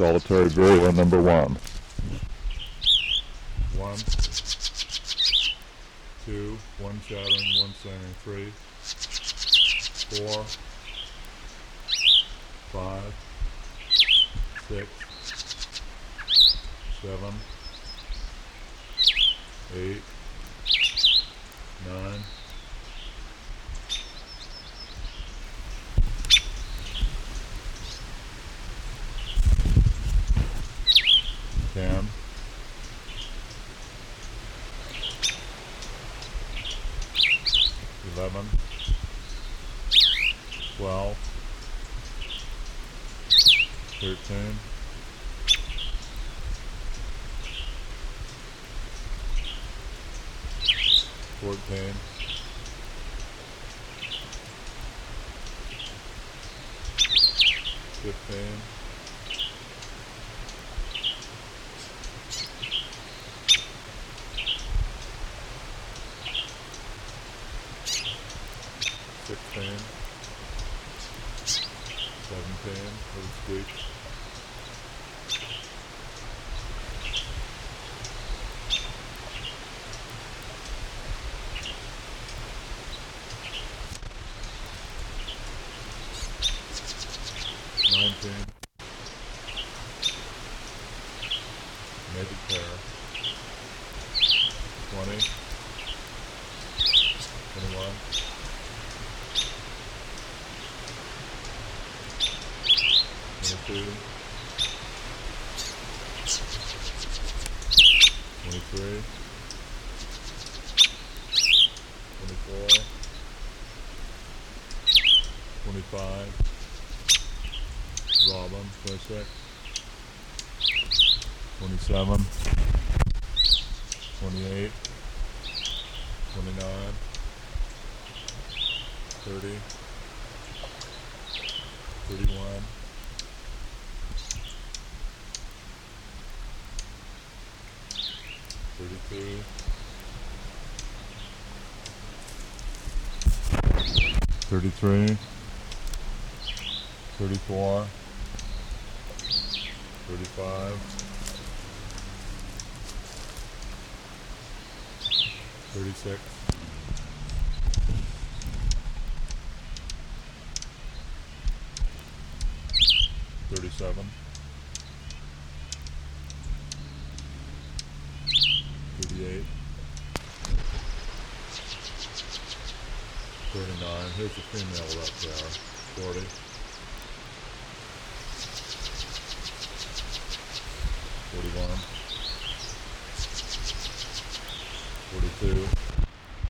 solitary vireo number 1. 1, 2, 1 shattering, 1 standing, 3, 4, 5, 6, 7, 8, 9, 10, 11, 12, 13, 14, 15, 16, 17, little squeak, 19, naked pair, 20, 21, 22, 23, 24, 25, Robin, 26, 27, 28, 29, 30, 31, 32, 33, 34, 35, 36, 37, 38, 39, here's the female of that pair, 40, 41, 42,